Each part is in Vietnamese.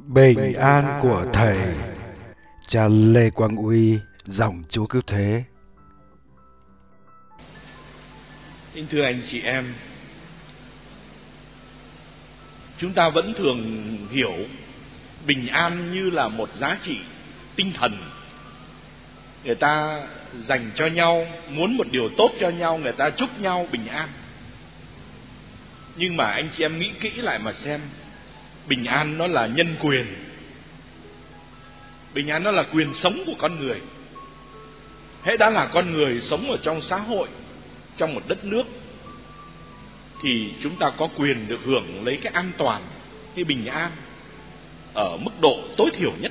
Bình an của Thầy. Cha Lê Quang Uy, dòng Chúa Cứu Thế. Kính thưa anh chị em, chúng ta vẫn thường hiểu bình an như là một giá trị tinh thần. Người ta dành cho nhau, muốn một điều tốt cho nhau, người ta chúc nhau bình an. Nhưng mà anh chị em nghĩ kỹ lại mà xem, bình an nó là nhân quyền. Bình an nó là quyền sống của con người. Hễ đã là con người sống ở trong xã hội, trong một đất nước, thì chúng ta có quyền được hưởng lấy cái an toàn, cái bình an ở mức độ tối thiểu nhất,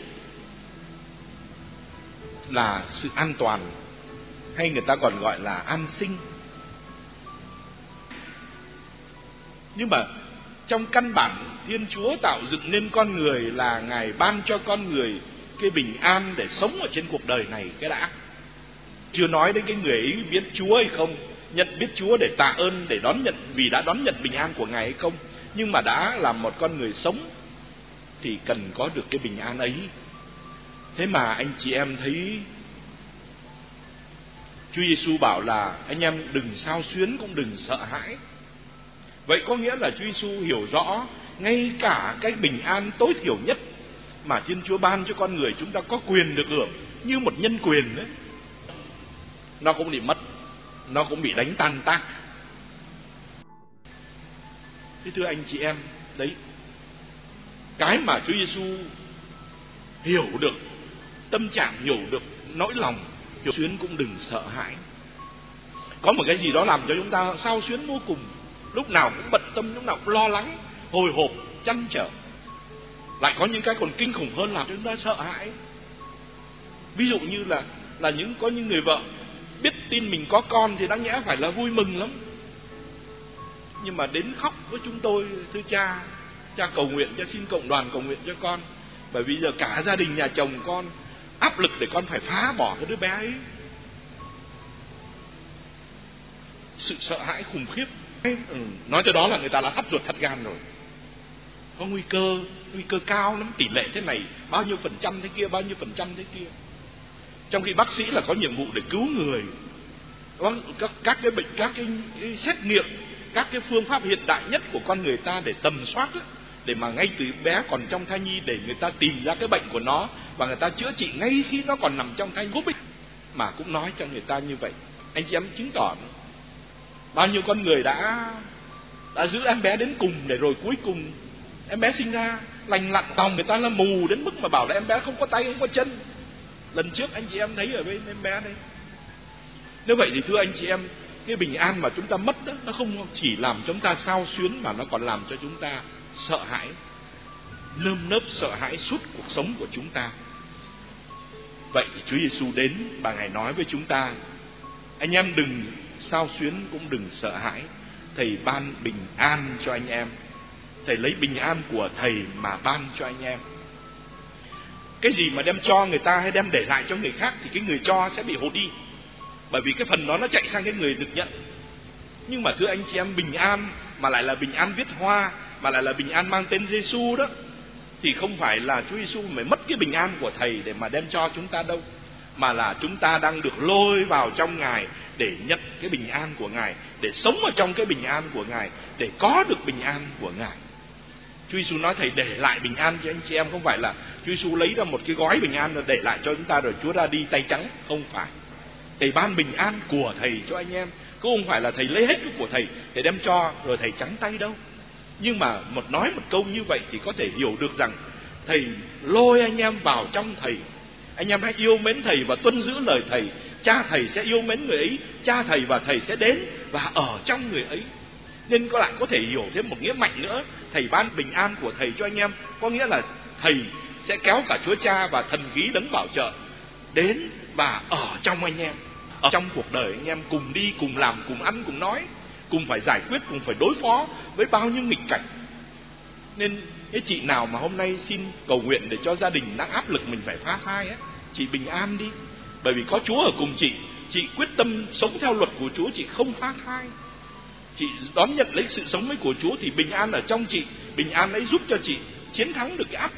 là sự an toàn, hay người ta còn gọi là an sinh. Nhưng mà trong căn bản Thiên Chúa tạo dựng nên con người là Ngài ban cho con người cái bình an để sống ở trên cuộc đời này cái đã. Chưa nói đến cái người ấy biết Chúa hay không, nhận biết Chúa để tạ ơn, để đón nhận, vì đã đón nhận bình an của Ngài hay không. Nhưng mà đã là một con người sống thì cần có được cái bình an ấy. Thế mà anh chị em thấy Chúa Giêsu bảo là anh em đừng xao xuyến cũng đừng sợ hãi. Vậy có nghĩa là Chúa Giêsu hiểu rõ ngay cả cái bình an tối thiểu nhất mà Thiên Chúa ban cho con người chúng ta có quyền được hưởng như một nhân quyền đấy, nó cũng bị mất, nó cũng bị đánh tan tác. Thế thưa anh chị em, đấy, cái mà Chúa Giêsu hiểu được tâm trạng, hiểu được nỗi lòng, hiểu xuyến cũng đừng sợ hãi. Có một cái gì đó làm cho chúng ta xao xuyến vô cùng, lúc nào cũng bận tâm, lúc nào cũng lo lắng, hồi hộp, trăn trở. Lại có những cái còn kinh khủng hơn làm cho chúng ta sợ hãi. Ví dụ như là có những người vợ biết tin mình có con thì đáng nhẽ phải là vui mừng lắm, nhưng mà đến khóc với chúng tôi: thưa cha cầu nguyện, cha xin cộng đoàn cầu nguyện cho con, bởi vì giờ cả gia đình nhà chồng con áp lực để con phải phá bỏ cái đứa bé ấy. Sự sợ hãi khủng khiếp. Nói cho đó là người ta đã thắt ruột thắt gan rồi. Có nguy cơ cao lắm, tỷ lệ thế này, bao nhiêu phần trăm thế kia, bao nhiêu phần trăm thế kia. Trong khi bác sĩ là có nhiệm vụ để cứu người, các cái bệnh, các cái xét nghiệm, các cái phương pháp hiện đại nhất của con người ta để tầm soát ấy, để mà ngay từ bé còn trong thai nhi để người ta tìm ra cái bệnh của nó và người ta chữa trị ngay khi nó còn nằm trong thai nhi, mà cũng nói cho người ta như vậy. Anh chị em chứng tỏ bao nhiêu con người đã giữ em bé đến cùng, để rồi cuối cùng em bé sinh ra lành lặn, lòng người ta là mù đến mức mà bảo là em bé không có tay không có chân. Lần trước anh chị em thấy ở bên em bé đây. Nếu vậy thì thưa anh chị em, cái bình an mà chúng ta mất đó, nó không chỉ làm chúng ta xao xuyến mà nó còn làm cho chúng ta sợ hãi, nơm nớp sợ hãi suốt cuộc sống của chúng ta. Vậy thì Chúa Giêsu đến và Ngài nói với chúng ta: anh em đừng xao xuyến cũng đừng sợ hãi, Thầy ban bình an cho anh em. Thầy lấy bình an của Thầy mà ban cho anh em. Cái gì mà đem cho người ta hay đem để lại cho người khác thì cái người cho sẽ bị hụt đi, bởi vì cái phần đó nó chạy sang cái người được nhận. Nhưng mà thưa anh chị em, bình an mà lại là bình an viết hoa, mà lại là bình an mang tên Giêsu đó, thì không phải là Chúa Giêsu mới mất cái bình an của Thầy để mà đem cho chúng ta đâu, mà là chúng ta đang được lôi vào trong Ngài để nhận cái bình an của Ngài, để sống ở trong cái bình an của Ngài, để có được bình an của Ngài. Chúa Giêsu nói Thầy để lại bình an cho anh chị em, không phải là Chúa Giêsu lấy ra một cái gói bình an rồi để lại cho chúng ta rồi Chúa ra đi tay trắng, không phải. Thầy ban bình an của Thầy cho anh em, cũng không phải là Thầy lấy hết cái của Thầy đem cho rồi Thầy trắng tay đâu. Nhưng mà nói một câu như vậy thì có thể hiểu được rằng Thầy lôi anh em vào trong Thầy. Anh em hãy yêu mến Thầy và tuân giữ lời Thầy. Cha Thầy sẽ yêu mến người ấy, cha Thầy và Thầy sẽ đến và ở trong người ấy. Nên các bạn có thể hiểu thêm một nghĩa mạnh nữa. Thầy ban bình an của Thầy cho anh em, có nghĩa là Thầy sẽ kéo cả Chúa Cha và thần khí đấng bảo trợ đến và ở trong anh em, ở trong cuộc đời anh em, cùng đi, cùng làm, cùng ăn, cùng nói, cùng phải giải quyết, cùng phải đối phó với bao nhiêu nghịch cảnh. Nên cái chị nào mà hôm nay xin cầu nguyện để cho gia đình đang áp lực mình phải phá thai á, chị bình an đi, bởi vì có Chúa ở cùng chị quyết tâm sống theo luật của Chúa, chị không phá thai, chị đón nhận lấy sự sống ấy của Chúa, thì bình an ở trong chị, bình an ấy giúp cho chị chiến thắng được cái áp lực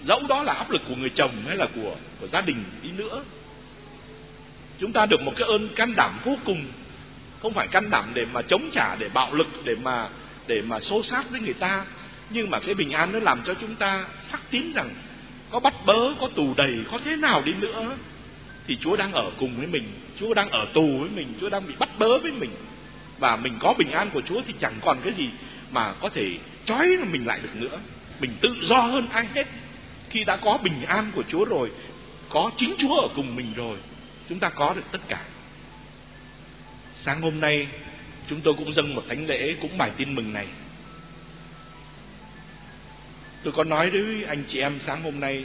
dẫu đó là áp lực của người chồng hay là của gia đình đi nữa. Chúng ta được một cái ơn can đảm vô cùng, không phải can đảm để mà chống trả, để bạo lực, để mà xô xát với người ta, nhưng mà cái bình an nó làm cho chúng ta xác tín rằng có bắt bớ, có tù đầy, có thế nào đi nữa thì Chúa đang ở cùng với mình, Chúa đang ở tù với mình, Chúa đang bị bắt bớ với mình, và mình có bình an của Chúa thì chẳng còn cái gì mà có thể trói mình lại được nữa. Mình tự do hơn ai hết khi đã có bình an của Chúa rồi, có chính Chúa ở cùng mình rồi, chúng ta có được tất cả. Sáng hôm nay chúng tôi cũng dâng một thánh lễ cũng bài tin mừng này. Tôi có nói với anh chị em sáng hôm nay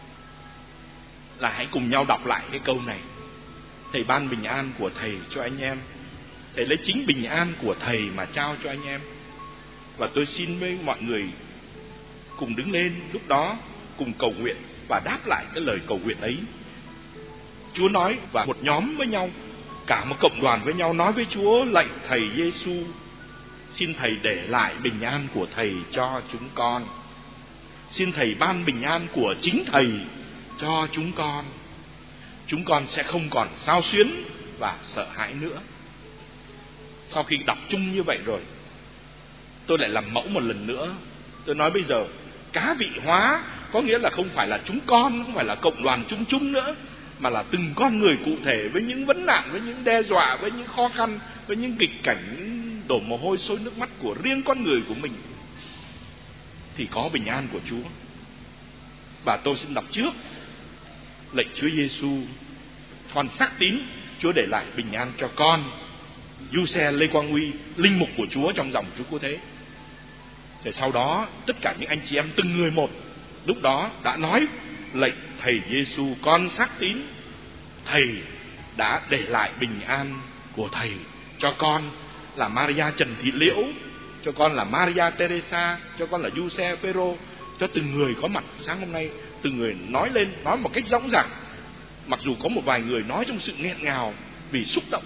là hãy cùng nhau đọc lại cái câu này: Thầy ban bình an của Thầy cho anh em, Thầy lấy chính bình an của Thầy mà trao cho anh em. Và tôi xin với mọi người cùng đứng lên lúc đó, cùng cầu nguyện và đáp lại cái lời cầu nguyện ấy. Chúa nói, và một nhóm với nhau, cả một cộng đoàn với nhau nói với Chúa: lạy Thầy Giêsu, xin Thầy để lại bình an của Thầy cho chúng con. Xin Thầy ban bình an của chính Thầy cho chúng con. Chúng con sẽ không còn xao xuyến và sợ hãi nữa. Sau khi đọc chung như vậy rồi, tôi lại làm mẫu một lần nữa. Tôi nói bây giờ cá vị hóa có nghĩa là không phải là chúng con, không phải là cộng đoàn chung nữa, mà là từng con người cụ thể, với những vấn nạn, với những đe dọa, với những khó khăn, với những nghịch cảnh đổ mồ hôi sôi nước mắt của riêng con người của mình, thì có bình an của Chúa. Và tôi xin đọc trước: lạy Chúa Giêsu, con xác tín Chúa để lại bình an cho con Giuse Lê Quang Uy, linh mục của Chúa trong dòng Chúa Cứu Thế. Rồi sau đó tất cả những anh chị em từng người một lúc đó đã nói: lạy Thầy Giêsu, con xác tín Thầy đã để lại bình an của Thầy cho con là Maria Trần Thị Liễu, cho con là Maria Teresa, cho con là Giuse Phêrô, cho từng người có mặt sáng hôm nay. Từng người nói lên, nói một cách rõ ràng, mặc dù có một vài người nói trong sự nghẹn ngào vì xúc động.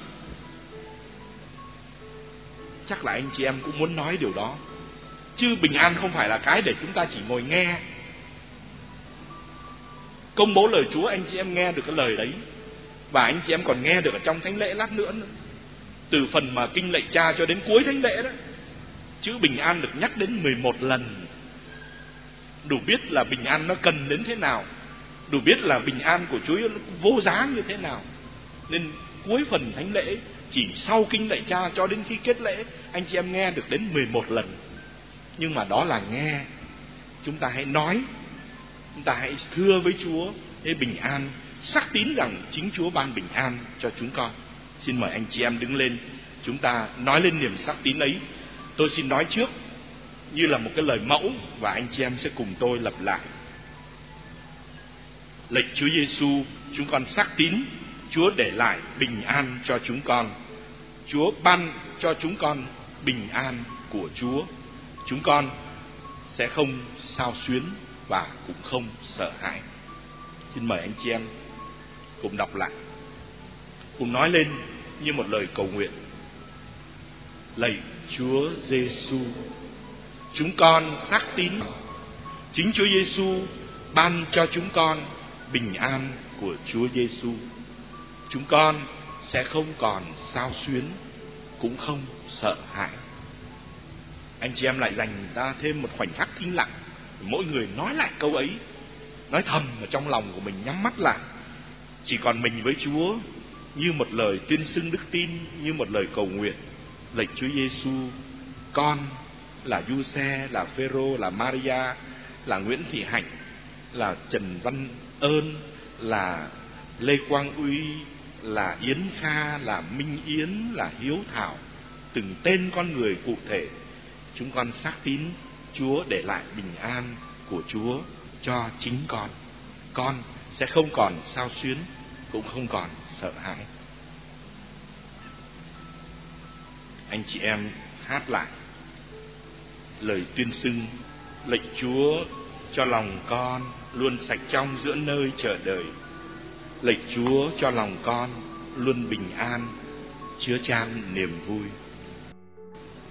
Chắc là anh chị em cũng muốn nói điều đó. Chứ bình an không phải là cái để chúng ta chỉ ngồi nghe. Công bố lời Chúa, anh chị em nghe được cái lời đấy, và anh chị em còn nghe được ở trong thánh lễ lát nữa. Từ phần mà kinh lạy Cha cho đến cuối thánh lễ đó, chữ bình an được nhắc đến 11 lần. Đủ biết là bình an nó cần đến thế nào, đủ biết là bình an của Chúa vô giá như thế nào. Nên cuối phần thánh lễ, chỉ sau kinh lạy Cha cho đến khi kết lễ, anh chị em nghe được đến 11 lần. Nhưng mà đó là nghe. Chúng ta hãy nói, chúng ta hãy thưa với Chúa để bình an, xác tín rằng chính Chúa ban bình an cho chúng con. Xin mời anh chị em đứng lên, chúng ta nói lên niềm xác tín ấy. Tôi xin nói trước như là một cái lời mẫu, và anh chị em sẽ cùng tôi lặp lại. Lạy Chúa Giêsu, chúng con xác tín Chúa để lại bình an cho chúng con. Chúa ban cho chúng con bình an của Chúa. Chúng con sẽ không xao xuyến và cũng không sợ hãi. Xin mời anh chị em cùng đọc lại, cùng nói lên như một lời cầu nguyện. Lạy Chúa Giêsu, chúng con xác tín chính Chúa Giêsu ban cho chúng con bình an của Chúa Giêsu. Chúng con sẽ không còn xao xuyến, cũng không sợ hãi. Anh chị em lại dành ra thêm một khoảnh khắc thinh lặng, mỗi người nói lại câu ấy, nói thầm ở trong lòng của mình, nhắm mắt lại, chỉ còn mình với Chúa, như một lời tuyên xưng đức tin, như một lời cầu nguyện. Lạy Chúa Giêsu, con là Giuse, là Phêrô, là Maria, là Nguyễn Thị Hạnh, là Trần Văn Ơn, là Lê Quang Uy, là Yến Kha, là Minh Yến, là Hiếu Thảo, từng tên con người cụ thể. Chúng con xác tín Chúa để lại bình an của Chúa cho chính con. Con sẽ không còn xao xuyến, cũng không còn sợ hãi. Anh chị em hát lại lời tuyên xưng: lạy Chúa, cho lòng con luôn sạch trong giữa nơi chờ đợi. Lạy Chúa, cho lòng con luôn bình an, chứa chan niềm vui.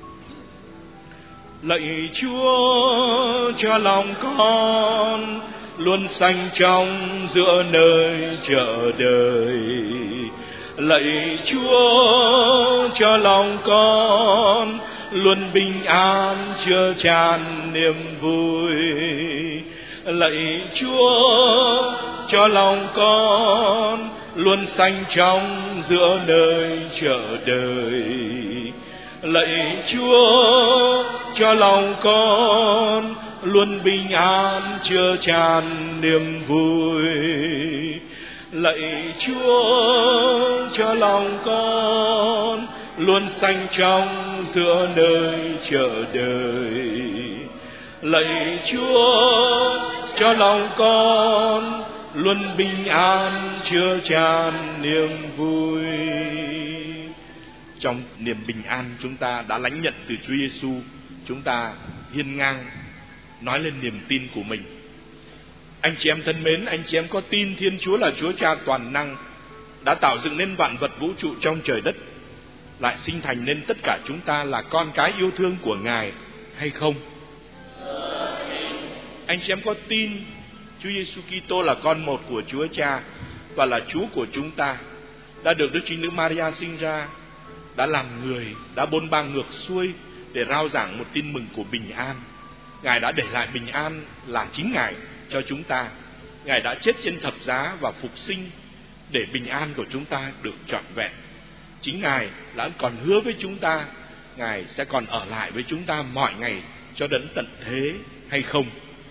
Lạy Chúa, cho lòng con luôn sanh trong giữa nơi chờ đợi. Lạy Chúa cho lòng con luôn bình an chứa chan niềm vui. Lạy Chúa cho lòng con luôn sanh trong giữa nơi chờ đợi. Lạy Chúa cho lòng con luôn bình an chứa chan niềm vui. Lạy Chúa cho lòng con luôn sanh trong giữa nơi chờ đợi. Lạy Chúa cho lòng con luôn bình an chứa chan niềm vui. Trong niềm bình an chúng ta đã lãnh nhận từ Chúa Giêsu, chúng ta hiên ngang nói lên niềm tin của mình. Anh chị em thân mến, anh chị em có tin Thiên Chúa là Chúa Cha toàn năng, đã tạo dựng nên vạn vật vũ trụ trong trời đất, lại sinh thành nên tất cả chúng ta là con cái yêu thương của Ngài hay không? Anh chị em có tin Chúa Giêsu Kitô là con một của Chúa Cha và là Chúa của chúng ta, đã được Đức Trinh Nữ Maria sinh ra, đã làm người, đã bôn ba ngược xuôi để rao giảng một tin mừng của bình an. Ngài đã để lại bình an là chính Ngài cho chúng ta. Ngài đã chết trên thập giá và phục sinh để bình an của chúng ta được trọn vẹn. Chính Ngài đã còn hứa với chúng ta Ngài sẽ còn ở lại với chúng ta mọi ngày cho đến tận thế hay không?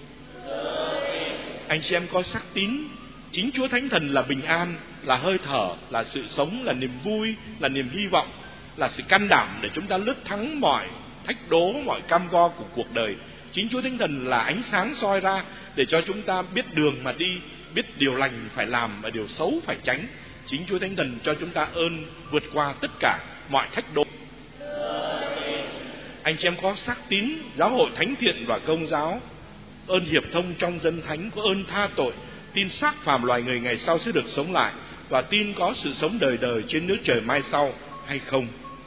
Anh chị em có xác tín chính Chúa Thánh Thần là bình an, là hơi thở, là sự sống, là niềm vui, là niềm hy vọng, là sự can đảm để chúng ta lướt thắng mọi thách đố, mọi cam go của cuộc đời. Chính Chúa Thánh Thần là ánh sáng soi ra để cho chúng ta biết đường mà đi, biết điều lành phải làm và điều xấu phải tránh. Chính Chúa Thánh Thần cho chúng ta ơn vượt qua tất cả mọi thách đố. Anh chị em có xác tín giáo hội thánh thiện và công giáo, ơn hiệp thông trong dân thánh, có ơn tha tội, tin xác phàm loài người ngày sau sẽ được sống lại, và tin có sự sống đời đời trên nước trời mai sau hay không?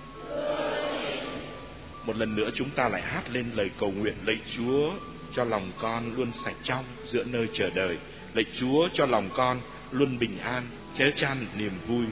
Một lần nữa chúng ta lại hát lên lời cầu nguyện: lạy Chúa cho lòng con luôn sạch trong giữa nơi chờ đợi. Lạy Chúa cho lòng con luôn bình an chứa chan niềm vui.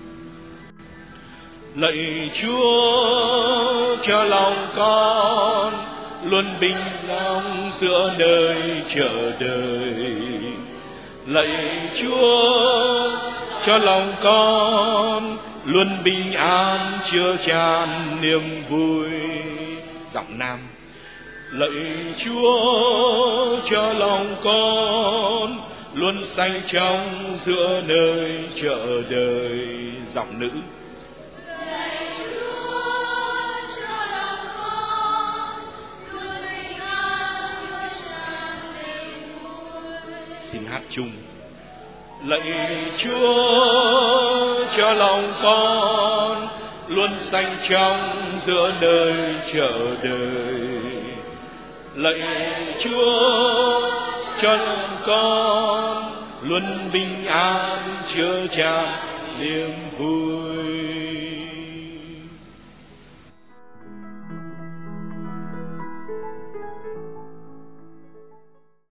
Lạy Chúa cho lòng con luôn bình an giữa nơi chờ đợi. Lạy Chúa cho lòng con luôn bình an chứa chan niềm vui. Giọng nam: lạy Chúa cho lòng con luôn sanh trong giữa nơi chờ đợi. Giọng nữ: lạy Chúa cho lòng con luôn bình an chứa chan niềm vui. Xin hát chung: lạy Chúa cho lòng con luôn sanh trong giữa nơi chờ đợi. Lạy Chúa cho lòng con luôn bình an chứa chan niềm vui.